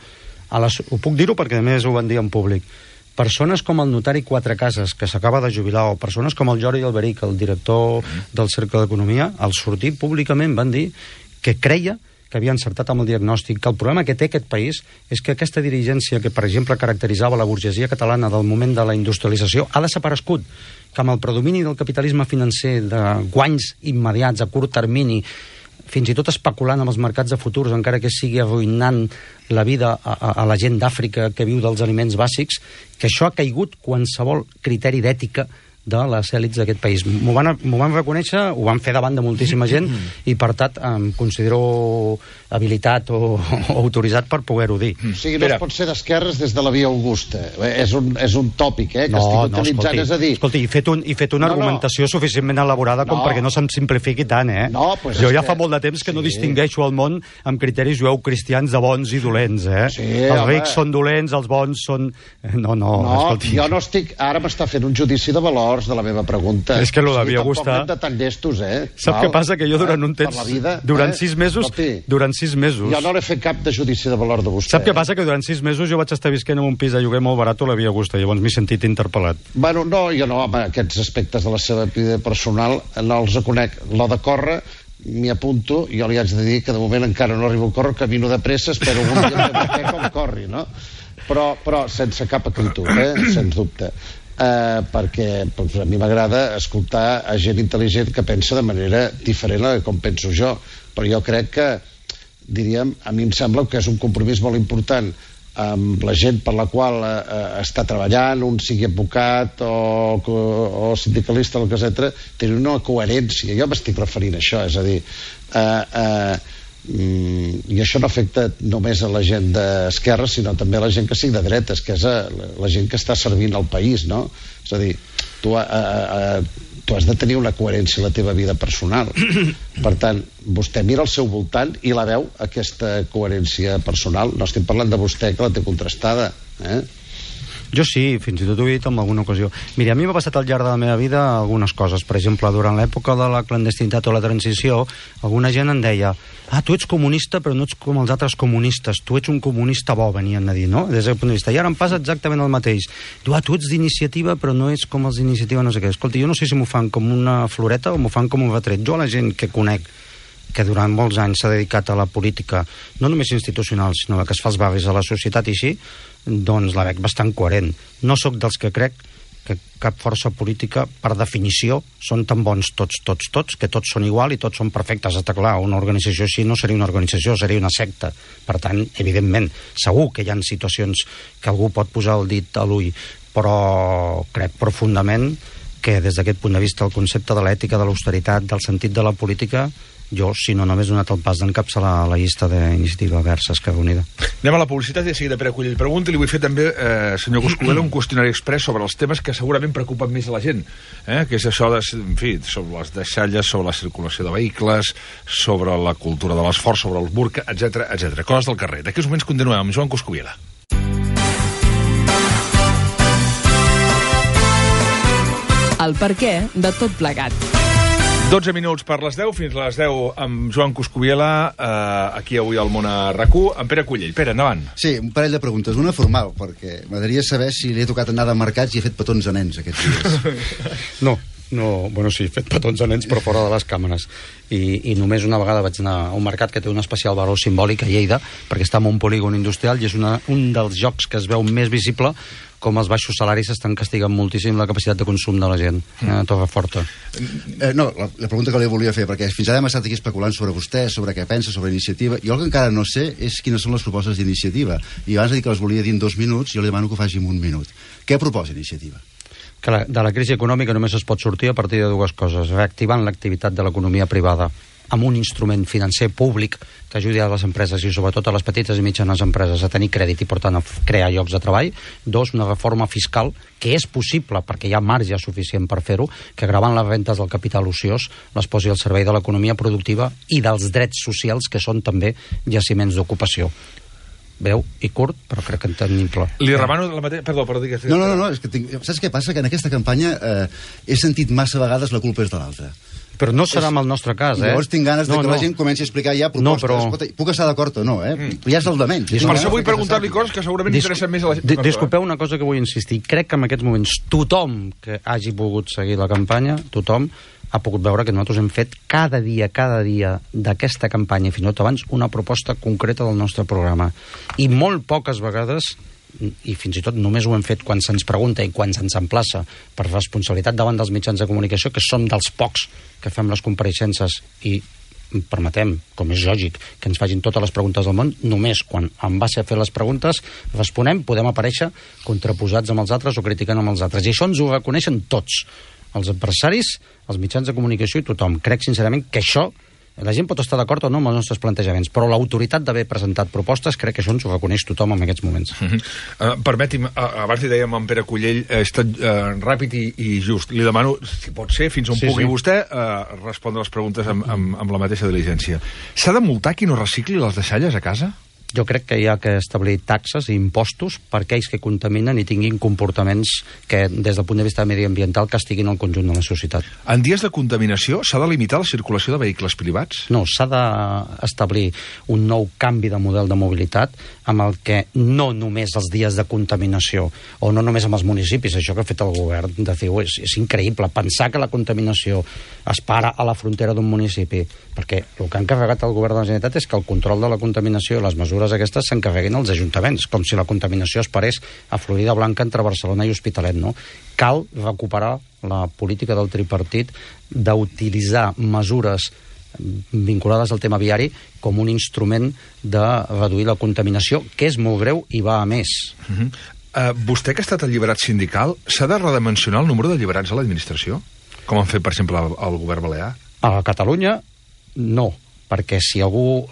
ho puc dir-ho perquè a més ho van dir en públic. Persones com el notari Quatre Cases, que s'acaba de jubilar, o persones com el Jordi Alberic, el director del Cercle d'Economia, al sortir públicament van dir que creia que havia encertat amb el diagnòstic, que el problema que té aquest país és que aquesta dirigència que, per exemple, caracteritzava la burgesia catalana del moment de la industrialització ha desaparegut, que amb el predomini del capitalisme financer, de guanys immediats a curt termini, fins i tot especulant amb els mercats de futurs, encara que sigui arruïnant la vida a la gent d'Àfrica que viu dels aliments bàsics, que això ha caigut qualsevol criteri d'ètica de les èlits d'aquest país. M'ho van reconèixer, ho van fer davant de moltíssima gent i per tant em considero habilitat o autoritzat per poder-ho dir. O sigui, no es pot ser d'esquerres des de la via Augusta. És un tòpic, que estic utilitzant, és a dir... Escolti, he fet una argumentació suficientment elaborada com perquè no se'm simplifiqui tant, Jo ja fa molt de temps que no distingueixo el món amb criteris jueu-cristians de bons i dolents, Els rics són dolents, els bons són... No, escolti... Jo no estic... Ara m'està fent un judici de valors de la meva pregunta. És que lo de via Augusta... Tampoc hem de tan llestos, Sap què passa? Que jo durant un temps... Durant 6 mesos... Durant 6 mesos... Jo no l'he fet cap de judici de valor de vostè. Sap què passa? Que durant 6 mesos jo vaig estar visquent en un pis de lloguer molt barat a la via Augusta, llavors m'he sentit interpel·lat. Bueno, no, jo no, home, aquests aspectes de la seva vida personal no els conec. Lo de córrer m'hi apunto, jo li haig de dir que de moment encara no arribo a córrer, camino de pressa, espero algun dia que com corri, no? Però sense cap acritud, sens dubte. Perquè a mi m'agrada escoltar a gent intel·ligent que pensa de manera diferent a com penso jo, però jo crec que, diríem, a mi em sembla que és un compromís molt important amb la gent per la qual està treballant, un sigui advocat o sindicalista, tenir una coherència. Jo m'estic referint a això, és a dir, i això no afecta només a la gent d'esquerra, sinó també a la gent que sigui de dretes, que és la gent que està servint al país, no? És a dir, tu has de tenir una coherència a la teva vida personal. Per tant, vostè mira al seu voltant i la veu, aquesta coherència personal. No estem parlant de vostè, que la té contrastada, Jo sí, fins i tot ho he dit en alguna ocasió. Mira, a mi m'ha passat al llarg de la meva vida algunes coses. Per exemple, durant l'època de la clandestinitat o la transició, alguna gent em deia tu ets comunista però no ets com els altres comunistes, tu ets un comunista bo, venien a dir, no? Des d'aquest punt de vista. I ara em passa exactament el mateix. Tu ets d'iniciativa però no ets com els d'iniciativa no sé què. Escolta, jo no sé si m'ho fan com una floreta o m'ho fan com un retret. Jo a la gent que conec que durant molts anys s'ha dedicat a la política, no només institucional, sinó la que es fa als barris, a la societat i així, doncs la veig bastant coherent. No sóc dels que crec que cap força política, per definició, són tan bons tots, que tots són igual i tots són perfectes. Està clar, una organització així no seria una organització, seria una secta. Per tant, evidentment, segur que hi ha situacions que algú pot posar el dit a l'ull, però crec profundament que des d'aquest punt de vista el concepte de l'ètica, de l'austeritat, del sentit de la política, jo, si no només he donat el pas d'encapçalar la llista d'Iniciativa Verds Esquerra Unida. Anem a la publicitat i de seguida Pere Cullell pregunta, i li vull fer també, senyor Coscubiela, un qüestionari express sobre els temes que segurament preocupen més a la gent, que és això sobre les deixalles, sobre la circulació de vehicles, sobre la cultura de l'esforç, sobre el burca, etc. Coses del carrer. D'aquí uns moments continuem amb Joan Coscubiela. El perquè de tot plegat. 12 minuts per les 10, fins a les 10 amb Joan Coscubiela, aquí avui al Món a RAC1, amb Pere Cullell. Pere, endavant. Sí, un parell de preguntes. Una formal, perquè m'agradaria saber si li he tocat anar de mercats i he fet petons a nens aquests dies. No, bueno, sí, he fet petons a nens, però fora de les càmeres. I només una vegada vaig anar a un mercat que té un especial valor simbòlic a Lleida, perquè està en un polígon industrial i és un dels llocs que es veu més visible com els baixos salaris estan castigant moltíssim la capacitat de consum de la gent a Torreforta. No, la pregunta que li volia fer, perquè fins ara hem estat aquí especulant sobre vostè, sobre què pensa, sobre iniciativa, i el que encara no sé és quines són les propostes d'iniciativa. I abans de dir que les volia dir en 2 minuts, jo li demano que ho faci en 1 minut. Què proposa iniciativa? Que de la crisi econòmica només es pot sortir a partir de 2 coses. Reactivant l'activitat de l'economia privada. amb un instrument financer públic que ajudi a les empreses i sobretot a les petites i mitjanes empreses a tenir crèdit i, per tant, a crear llocs de treball. 2, una reforma fiscal que és possible perquè hi ha marge suficient per fer-ho, que gravant les rentes del capital ociós les posi al servei de l'economia productiva i dels drets socials, que són també jaciments d'ocupació. Breu i curt, però crec que entendible. Li remano la mateixa... Perdó, digues. No, és que saps què passa? Que en aquesta campanya he sentit massa vegades la culpa és de l'altre. Però no serà amb el nostre cas, Llavors tinc ganes que la gent comenci a explicar ja propostes. No, però... Puc estar d'acord o no, Ja és el de menys. Per això vull preguntar-li coses que segurament interessen més a la gent. Disculpeu una cosa que vull insistir. Crec que en aquests moments tothom que hagi pogut seguir la campanya, tothom ha pogut veure que nosaltres hem fet cada dia d'aquesta campanya, fins i tot abans, una proposta concreta del nostre programa. I molt poques vegades, i fins i tot només ho hem fet quan se'ns pregunta i quan se'ns emplaça per responsabilitat davant dels mitjans de comunicació, que som dels pocs que fem les compareixences i permetem, com és lògic, que ens facin totes les preguntes del món, només quan en base a fer les preguntes responem, podem aparèixer contraposats amb els altres o criticant amb els altres. I això ens ho reconeixen tots, els empresaris, els mitjans de comunicació i tothom. Crec sincerament que això, la gent pot estar d'acord o no amb els nostres plantejaments, però l'autoritat d'haver presentat propostes, crec que això ens ho reconeix tothom en aquests moments. Permeti'm, abans li dèiem a en Pere Cullell, ràpid i just. Li demano, si pot ser, fins on pugui vostè, respondre les preguntes amb la mateixa diligència. S'ha de multar qui no recicli les deixalles a casa? Jo crec que hi ha que establir taxes i impostos per aquells que contaminen i tinguin comportaments que, des del punt de vista mediambiental, castiguin el conjunt de la societat. En dies de contaminació s'ha de limitar la circulació de vehicles privats? No, s'ha d'establir un nou canvi de model de mobilitat amb el que no només els dies de contaminació, o no només amb els municipis, això que ha fet el govern de CiU és increïble, pensar que la contaminació es para a la frontera d'un municipi, perquè el que ha encarregat el govern de la Generalitat és que el control de la contaminació i les mesures aquestes s'encarreguin als ajuntaments, com si la contaminació es parés a Florida Blanca entre Barcelona i Hospitalet, no? Cal recuperar la política del tripartit d'utilitzar mesures vinculades al tema viari com un instrument de reduir la contaminació, que és molt greu i va a més. Vostè, que ha estat alliberat sindical, s'ha de redimensionar el número d'alliberats a l'administració? Com han fet, per exemple, al govern balear? A Catalunya, no. Perquè si algú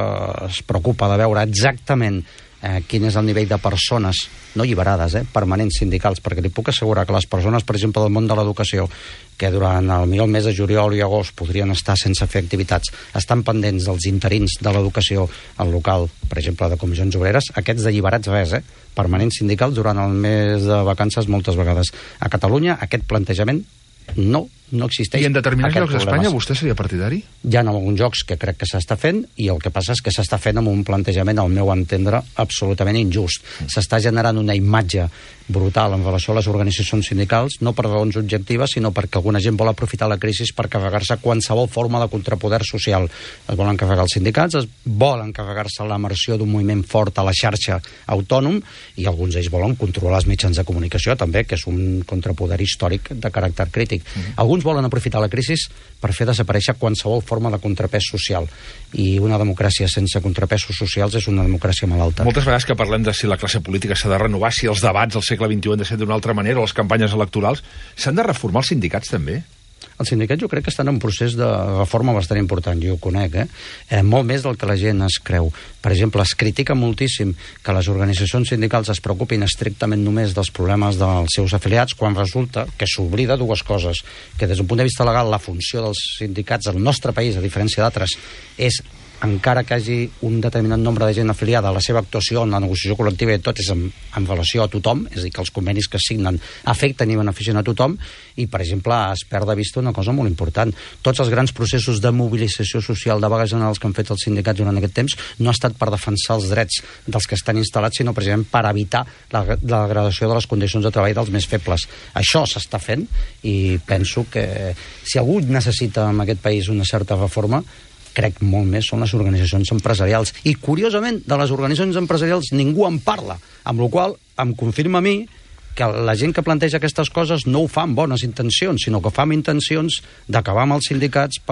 es preocupa de veure exactament quin és el nivell de persones, no alliberades, permanents sindicals, perquè li puc assegurar que les persones, per exemple, del món de l'educació, que durant el mes de juliol i agost podrien estar sense fer activitats, estan pendents dels interins de l'educació al local, per exemple, de comissions obreres, aquests d'alliberats res, permanents sindicals durant el mes de vacances moltes vegades. A Catalunya aquest plantejament no existeix. I en determinats llocs d'Espanya vostè seria partidari? Hi ha alguns jocs que crec que s'està fent i el que passa és que s'està fent amb un plantejament, al meu entendre, absolutament injust. S'està generant una imatge brutal en relació a les organitzacions sindicals, no per raons objectives, sinó perquè alguna gent vol aprofitar la crisi per carregar-se qualsevol forma de contrapoder social. Es volen carregar els sindicats, es volen carregar-se l'emersió d'un moviment fort a la xarxa autònom i alguns d'ells volen controlar els mitjans de comunicació també, que és un contrapoder històric de caràcter crític. Alguns volen aprofitar la crisi per fer desaparèixer qualsevol forma de contrapès social. I una democràcia sense contrapesos socials és una democràcia malalta. Moltes vegades que parlem de si la classe política s'ha de renovar, si els debats al segle XXI han de ser d'una altra manera, o les campanyes electorals, s'han de reformar els sindicats també? Els sindicats jo crec que estan en un procés de reforma bastant important, jo ho conec, molt més del que la gent es creu. Per exemple, es critica moltíssim que les organitzacions sindicals es preocupin estrictament només dels problemes dels seus afiliats, quan resulta que s'oblida dues coses, que des d'un punt de vista legal la funció dels sindicats al nostre país, a diferència d'altres, és, encara que hagi un determinat nombre de gent afiliada, la seva actuació en la negociació col·lectiva i tot és en relació a tothom, és a dir, que els convenis que es signen afecten i beneficien a tothom, i, per exemple, es perd de vista una cosa molt important. Tots els grans processos de mobilització social de vagues generals que han fet els sindicats durant aquest temps no ha estat per defensar els drets dels que estan instal·lats, sinó precisament per evitar la degradació de les condicions de treball dels més febles. Això s'està fent i penso que si algú necessita en aquest país una certa reforma, crec molt més són les organitzacions empresarials. I, curiosament, de les organitzacions empresarials ningú en parla, amb la qual cosa em confirma a mi que la gent que planteja aquestes coses no ho fa amb bones intencions, sinó que fa amb intencions d'acabar amb els sindicats per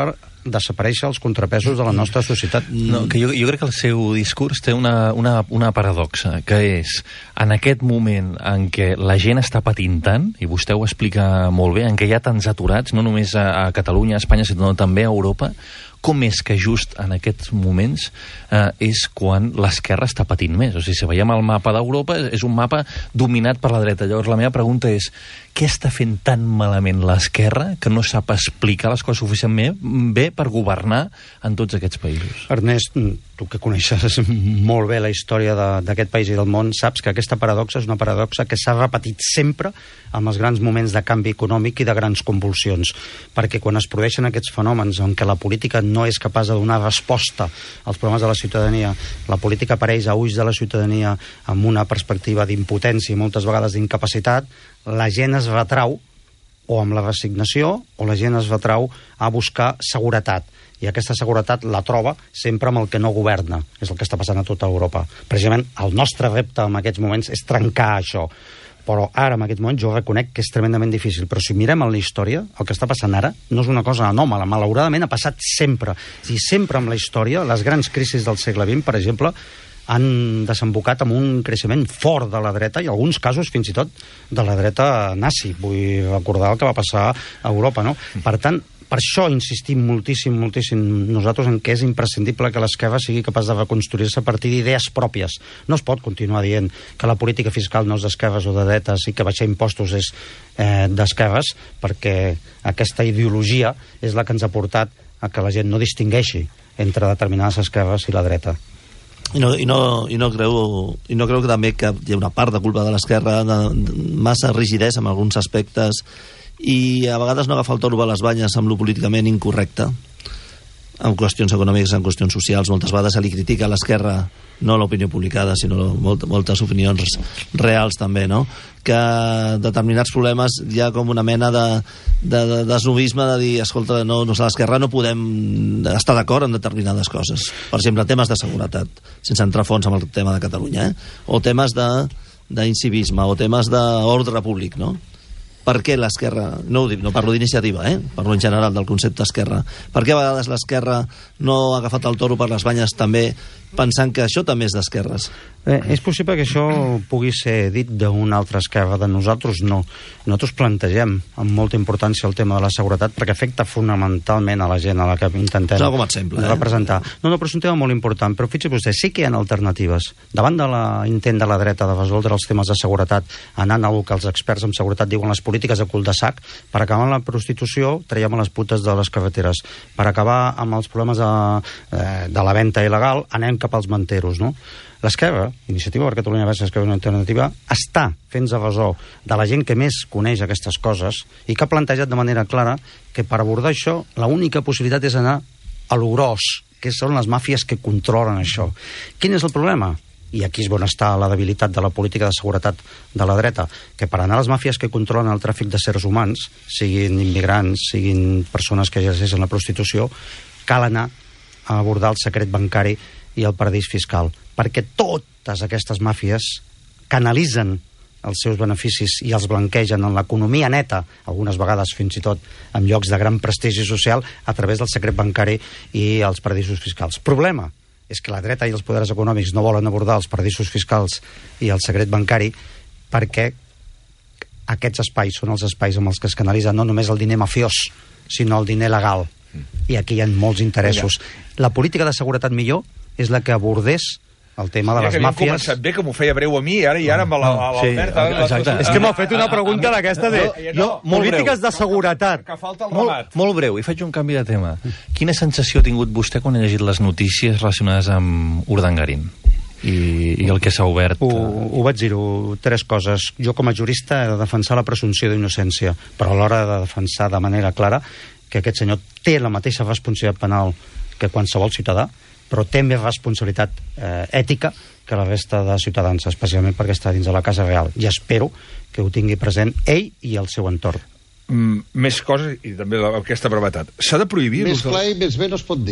desaparèixer els contrapesos de la nostra societat. No, que jo crec que el seu discurs té una paradoxa, que és, en aquest moment en què la gent està patint tant, i vostè ho explica molt bé, en què hi ha tants aturats, no només a Catalunya, a Espanya, sinó també a Europa, com és que just en aquests moments és quan l'esquerra està patint més? O sigui, si veiem el mapa d'Europa, és un mapa dominat per la dreta. Llavors, la meva pregunta és, què està fent tan malament l'esquerra que no sap explicar les coses suficientment bé per governar en tots aquests països? Ernest, tu que coneixes molt bé la història d'aquest país i del món, saps que aquesta paradoxa és una paradoxa que s'ha repetit sempre amb els grans moments de canvi econòmic i de grans convulsions, perquè quan es produeixen aquests fenòmens en què la política no és capaç de donar resposta als problemes de la ciutadania, la política apareix a ulls de la ciutadania amb una perspectiva d'impotència i moltes vegades d'incapacitat, la gent es retrau o amb la resignació o la gent es retrau a buscar seguretat. I aquesta seguretat la troba sempre amb el que no governa. És el que està passant a tota Europa. Precisament el nostre repte en aquests moments és trencar això. Però ara, en aquest moment, jo reconec que és tremendament difícil. Però si mirem en la història, el que està passant ara no és una cosa anòmala. Malauradament ha passat sempre. I sempre amb la història, les grans crisis del segle XX, per exemple, han desembocat amb un creixement fort de la dreta i en alguns casos fins i tot de la dreta nazi. Vull recordar el que va passar a Europa, no? Per tant, per això insistim moltíssim nosaltres en que és imprescindible que l'esquerra sigui capaç de reconstruir-se a partir d'idees pròpies. No es pot continuar dient que la política fiscal no és d'esquerres o de dretes i que baixar impostos és d'esquerres, perquè aquesta ideologia és la que ens ha portat a que la gent no distingeixi entre determinades esquerres i la dreta. I no creu que també que hi ha una part de culpa de l'esquerra de massa rigidesa en alguns aspectes i a vegades no agafar el toro a les banyes amb lo políticament incorrecte en qüestions econòmiques, en qüestions socials. Moltes vegades se li critica a l'esquerra no l'opinió publicada, sinó moltes opinions reals també, no? Que determinats problemes hi ha com una mena de snobisme de dir, escolta, no, l'esquerra no podem estar d'acord en determinades coses. Per exemple, temes de seguretat, sense entrar a fons amb el tema de Catalunya, o temes d'incivisme, o temes d'ordre públic, no? Per què l'esquerra, no parlo d'iniciativa, parlo en general del concepte esquerra, per què a vegades l'esquerra no ha agafat el toro per les banyes també pensant que això també és d'esquerres? És possible que això pugui ser dit d'una altra esquerra, de nosaltres no. Nosaltres plantegem amb molta importància el tema de la seguretat perquè afecta fonamentalment a la gent a la que intentem representar. No, però és un tema molt important, però fixi vostè, sí que hi ha alternatives. Davant de l'intent de la dreta de resoldre els temes de seguretat, anant a el que els experts en seguretat diuen les polítiques de cul-de-sac, per acabar amb la prostitució traiem a les putes de les carreteres, per acabar amb els problemes de la venda il·legal anem cap als manteros, no? L'esquerra, Iniciativa per Catalunya Verds Esquerra Alternativa, està fent-se ressò de la gent que més coneix aquestes coses i que ha plantejat de manera clara que per abordar això l'única possibilitat és anar a lo gros, que són les màfies que controlen això. Quin és el problema? I aquí és on està la debilitat de la política de seguretat de la dreta, que per anar a les màfies que controlen el tràfic de sérs humans, siguin immigrants, siguin persones que exerceixen la prostitució, cal anar a abordar el secret bancari i el paradís fiscal, perquè totes aquestes màfies canalitzen els seus beneficis i els blanquegen en l'economia neta, algunes vegades fins i tot en llocs de gran prestigi social, a través del secret bancari i els paradisos fiscals. Problema és que la dreta i els poders econòmics no volen abordar els paradisos fiscals i el secret bancari perquè aquests espais són els espais amb els que es canalitza no només el diner mafiós, sinó el diner legal. I aquí hi ha molts interessos. La política de seguretat millor és la que abordés el tema de les màfies. Que havíem començat bé, que m'ho feia breu a mi, i ara amb l'Albert... És que m'ha fet una pregunta d'aquesta de polítiques de seguretat. Que falta el remat. Molt breu, i faig un canvi de tema. Quina sensació ha tingut vostè quan ha llegit les notícies relacionades amb Urdangarin i el que s'ha obert? Ho vaig dir-ho, 3 coses. Jo com a jurista he de defensar la presumpció d'innocència, però alhora he de defensar de manera clara que aquest senyor té la mateixa responsabilitat penal que qualsevol ciutadà, però té més responsabilitat ètica que la resta de ciutadans, especialment perquè està dins de la Casa Real. I espero que ho tingui present ell i el seu entorn. Més coses, i també aquesta brevetat. S'ha de prohibir... Més clar i més bé no es pot dir.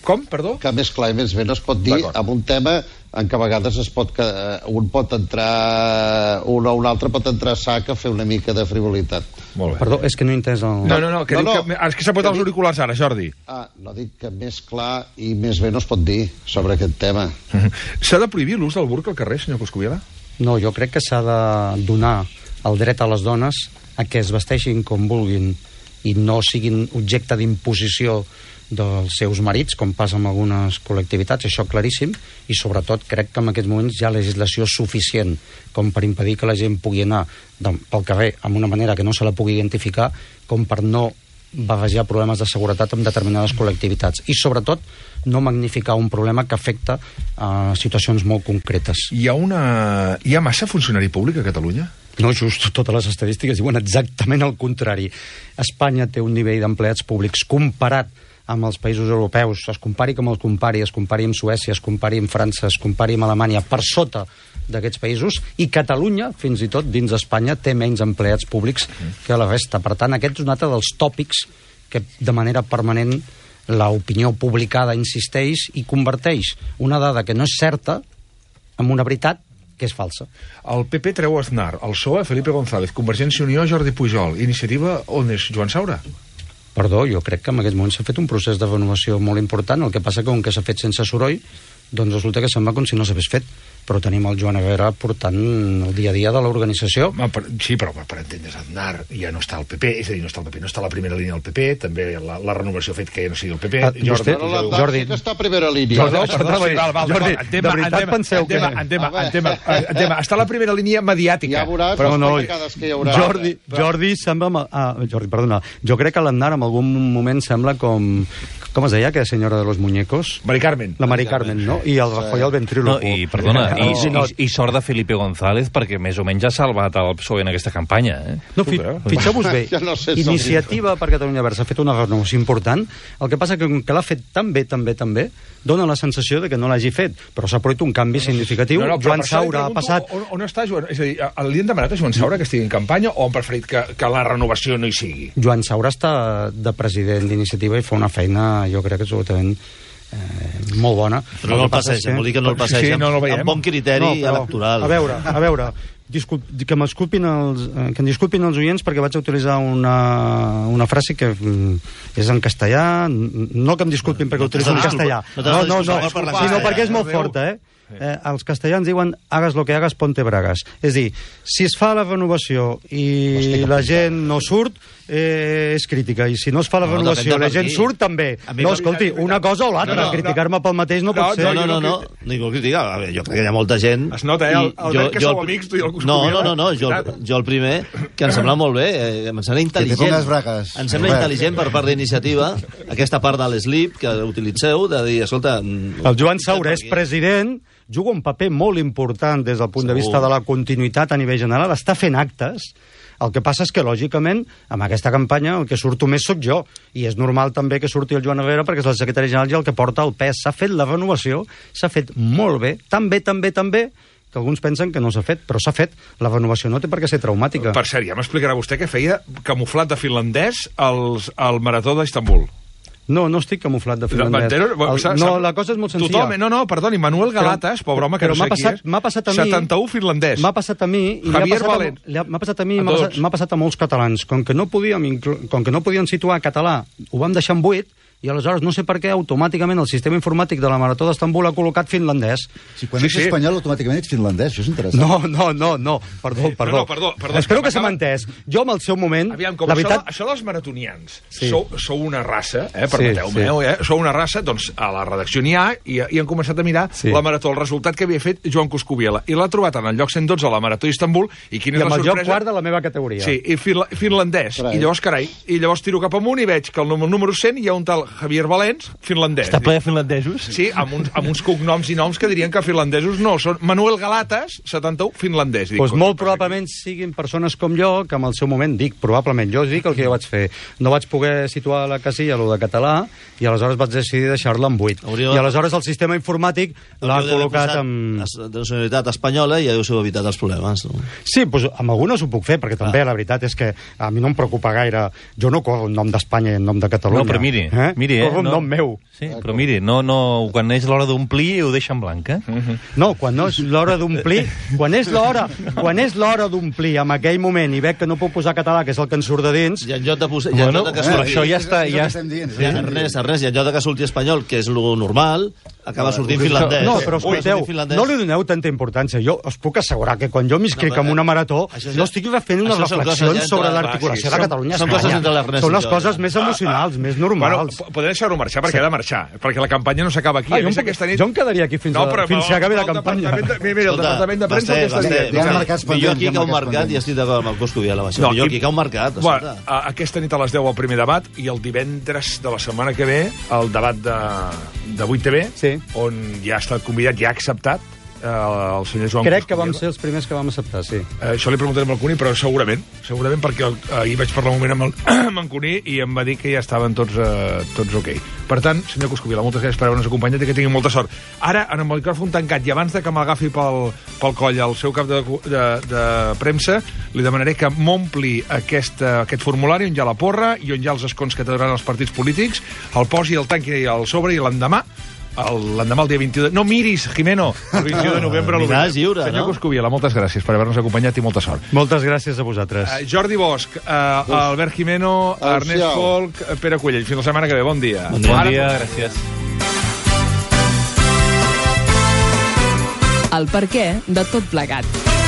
Com, perdó? Que més clar i més bé no es pot dir amb un tema en què a vegades un pot entrar, un o un altre pot entrar a sac a fer una mica de frivolitat. Molt bé. Perdó, és que no he entès el... No, que és que s'ha posat els auriculars ara, Jordi. No, dic que més clar i més bé no es pot dir sobre aquest tema. S'ha de prohibir l'ús del burca al carrer, senyor Coscubiela? No, jo crec que s'ha de donar el dret a les dones a que es vesteixin com vulguin i no siguin objecte d'imposició dels seus marits, com passa amb algunes col·lectivitats, això claríssim, i sobretot crec que en aquests moments hi ha legislació suficient com per impedir que la gent pugui anar pel carrer amb una manera que no se la pugui identificar, com per no barrejar problemes de seguretat amb determinades col·lectivitats. I sobretot no magnificar un problema que afecta a situacions molt concretes. Hi ha massa funcionari públic a Catalunya? No, just totes les estadístiques diuen exactament el contrari. Espanya té un nivell d'empleats públics comparat amb els països europeus, es compari com el compari, es compari amb Suècia, es compari amb França, es compari amb Alemanya, per sota d'aquests països, i Catalunya, fins i tot dins d'Espanya, té menys empleats públics que la resta. Per tant, aquest és un altre dels tòpics que de manera permanent l'opinió publicada insisteix i converteix una dada que no és certa en una veritat que és falsa. El PP treu Aznar, el PSOE, Felipe González, Convergència i Unió, Jordi Pujol, Iniciativa, on és Joan Saura? Perdó, jo crec que en aquest moment s'ha fet un procés de renovació molt important, el que passa que com que s'ha fet sense soroll, doncs resulta que sembla com si no s'hagués fet, però tenim el Joan Herrera portant el dia a dia de l'organització. Sí, però per entendre's, Aznar ja no està al PP, és a dir, no està al PP, no està a la primera línia del PP, també la renovació ha fet que ja no sigui el PP. Jordi, que està a primera línia. Jordi, de veritat penseu que... Està a la primera línia mediàtica. Ja veuràs les picades que hi haurà. Jordi sembla... Jordi, perdona. Jo crec que l'Aznar en algun moment sembla com es deia aquella senyora de los muñecos? Mari Carmen. La Mari Carmen, no? I el Rajoy el ventríloco. No, i perdona, i sort de Felipe González perquè més o menys ha salvat el PSOE en aquesta campanya. No, fixeu-vos bé, Iniciativa per Catalunya Verds ha fet una renovació important, el que passa que l'ha fet tan bé, dona la sensació de que no l'hagi fet, però s'ha produït un canvi significatiu. Joan Saura ha passat... On està Joan? És a dir, li han demanat a Joan Saura que estigui en campanya o han preferit que la renovació no hi sigui? Joan Saura està de president d'Iniciativa i fa una feina, jo crec que absolutament molt bona. Però no el passeja, vol dir que no el passeja amb bon criteri electoral. A veure, que em disculpin els oients perquè vaig utilitzar una frase que és en castellà, no que em disculpin perquè utilitzo en castellà, sinó perquè és molt forta, els castellans diuen hagas lo que hagas, ponte bragas. És dir, si es fa la renovació i la gent no surt, és crítica, i si no es fa la renovació i la gent surt, també. No, escolti, una cosa o l'altra, criticar-me pel mateix no pot ser. No, ningú critica. Jo crec que hi ha molta gent... Es nota, Albert, que sou amics, tu i el Coscubiela. No, jo el primer, que em sembla molt bé, em sembla intel·ligent. Em sembla intel·ligent per part d'Iniciativa, aquesta part de l'slip que utilitzeu, de dir, escolta... El Joan Saura és president, juga un paper molt important des del punt de vista de la continuïtat a nivell general, està fent actes. El que passa és que, lògicament, amb aquesta campanya el que surto més sóc jo, i és normal també que surti el Joan Herrera perquè és el secretari general i el que porta el pes. S'ha fet la renovació, s'ha fet molt bé, tan bé, que alguns pensen que no s'ha fet, però s'ha fet. La renovació no té per què ser traumàtica. Per cert, ja m'explicarà vostè que feia camuflat de finlandès al Marató d'Istanbul. No estic camuflat de finlandès. La cosa és molt senzilla. Tothom, perdoni, Manuel Galatas, pobre home que no sé qui és, m'ha passat a mi, 71 finlandès. M'ha passat a mi, i m'ha passat a molts catalans. Com que no podien situar català, ho vam deixar en buit, i aleshores no sé per què automàticament el sistema informàtic de la Marató d'Istanbul ha col·locat finlandès. Si quan ets espanyol automàticament ets finlandès, això és interessant. No, perdó. Espero que s'ha entès. Jo en el seu moment... Aviam, com això dels maratonians, sou una raça, permeteu-me, sou una raça, doncs a la redacció n'hi ha, i han començat a mirar la Marató, el resultat que havia fet Joan Coscubiela, i l'ha trobat en el lloc 112 a la Marató d'Istanbul, i quina és la sorpresa? I amb el lloc quart de la meva categoria. Sí, i finlandès. I llavors tiro cap amunt i veig que el número 100 hi ha un tal Javier Valens, finlandès. Està ple de finlandesos? Sí, amb uns cognoms i noms que dirien que finlandesos no. Són Manuel Galatas, 71, finlandès. Doncs molt probablement siguin persones com jo, que en el seu moment probablement, jo dic el que jo vaig fer. No vaig poder situar la casilla, lo de català, i aleshores vaig decidir deixar-la en buit. I aleshores el sistema informàtic l'ha col·locat amb... de nacionalitat espanyola i us heu evitat els problemes. Sí, doncs amb algunes ho puc fer, perquè també la veritat és que a mi no em preocupa gaire. Jo no corro en nom d'Espanya i en nom de Catalunya. No, però miri, Miri, Corro un nom meu. Sí, però miri, quan és l'hora d'omplir ho deixa en blanc, No, quan no és l'hora d'omplir, quan és l'hora d'omplir en aquell moment i veig que no puc posar català, que és el que ens surt de dins... I en lloc de posar... Bueno, però això ja està... Ernest, i en lloc de que surti espanyol, que és lo normal, acaba sortint finlandès. No, però escolteu, no li doneu tanta importància. Jo us puc assegurar que quan jo m'inscric en una marató, no estic fent unes reflexions sobre l'articulació de Catalunya a Espanya. Són les coses més emocionals, més normals. Bueno, podem deixar-ho marxar, perquè ha de marxar, perquè la campanya no s'acaba aquí. Jo em quedaria aquí fins que acabi la campanya. Mira, el departament de premsa aquesta nit. Millor aquí que ha un mercat, i estic d'acord amb el Coscubiela, millor aquí que ha un mercat. Aquesta nit a les 10 el primer debat, i el divendres de la setmana que ve el debat de 8TV, on ja ha estat convidat, ja ha acceptat el senyor Joan Crec que vam ser els primers que vam acceptar, sí. Això li preguntarem al Cuní, però segurament, perquè ahir vaig parlar un moment amb en Cuní i em va dir que ja estaven tots ok. Per tant, senyor Coscubiela, moltes gràcies per haver-nos acompanyat i que tingui molta sort. Ara, en el micròfon tancat, i abans de que m'agafi pel coll el seu cap de premsa, li demanaré que m'ompli aquest formulari on hi ha la porra i on hi ha els escons que t'adoraran els partits polítics, el posi, el tanqui al sobre, i l'endemà, el dia 21 de... No miris, Jimeno! El 21 de novembre... Miràs lliure, Senyor Coscubiela, moltes gràcies per haver-nos acompanyat i molta sort. Moltes gràcies a vosaltres. Jordi Bosch, Albert Jimeno, Ernest Folk, Pere Cullell. Fins la setmana que ve. Bon dia. Bon dia, gràcies. El perquè de tot plegat.